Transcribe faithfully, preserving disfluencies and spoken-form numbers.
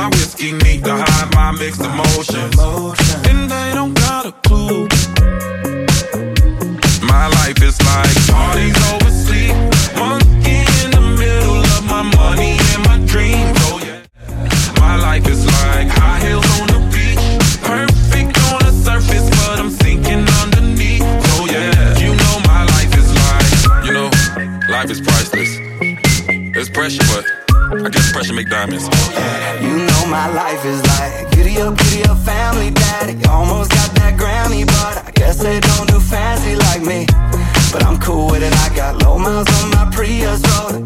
my whiskey need to hide my mixed emotions. And they don't got a clue. My life is like parties over sleep, monkey in the middle of my money and my dreams. Oh yeah. My life is like high heels on the beach, perfect on the surface, but I'm sinking underneath. Oh yeah. You know my life is like, you know, life is priceless. There's pressure, but I guess pressure make diamonds. You know my life is like giddy up, giddy up, family daddy. Almost got that Grammy, but I guess they don't do fancy like me. But I'm cool with it, I got low miles on my Prius road.